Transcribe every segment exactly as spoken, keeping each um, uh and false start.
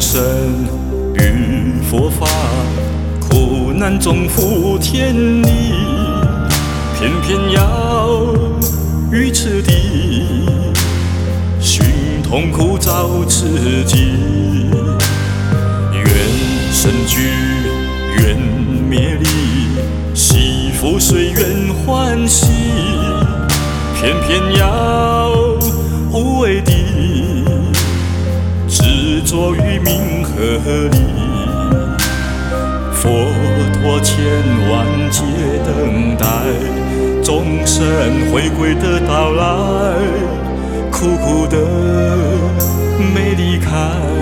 生遇佛法，苦难中赴天理，偏偏要遇此地，寻痛苦找刺激。愿生聚，愿灭离，惜福随缘欢喜，偏偏要无为地，执着于名和利。佛陀千万劫等待众生回归的到来，苦苦的没离开，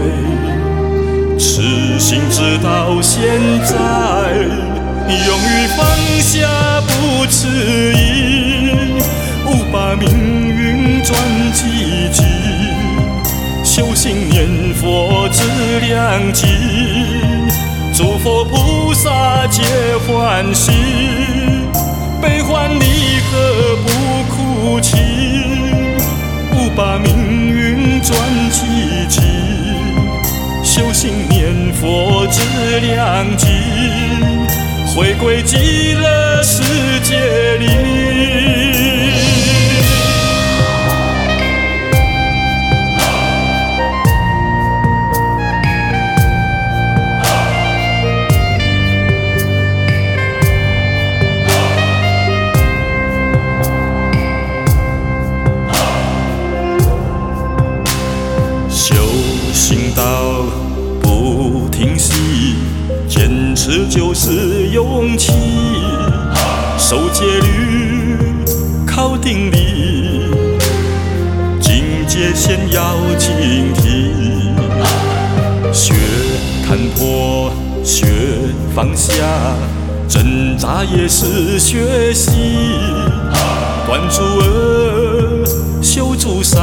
痴心直到现在，勇于放下不迟疑，勿把命运转积极，修行念佛知良机，诸佛菩萨皆欢喜，悲欢离合不哭泣，勿把命运转积极，修行念佛知良机，回归极乐世界里。修行道不停息，坚持就是勇气，守戒律靠定力，境界先要警惕，学看破，学放下，挣扎也是学习，断诸恶，修诸善，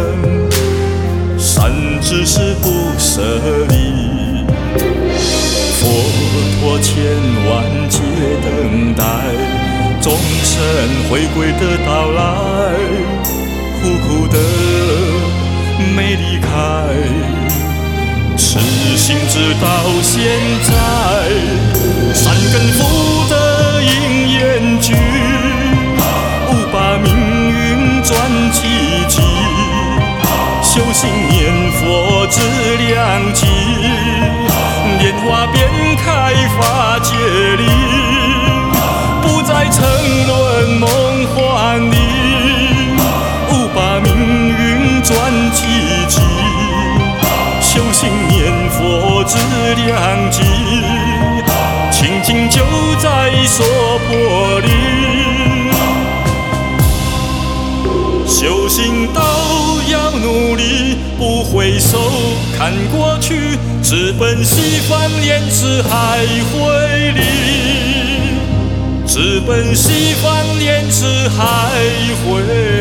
善知识不舍离，佛陀千万劫等待众生回归的到来，苦苦的没离开，痴心直到现在，善根福德因缘聚，勿把命运转积极，修行念佛知良机，莲花遍开法界里，不再沉沦梦幻里，勿把命运转积极，修行念佛知良机，清净就在娑婆里。修行道要努力，不回首看过去，直奔西方莲池海会里，直奔西方莲池海会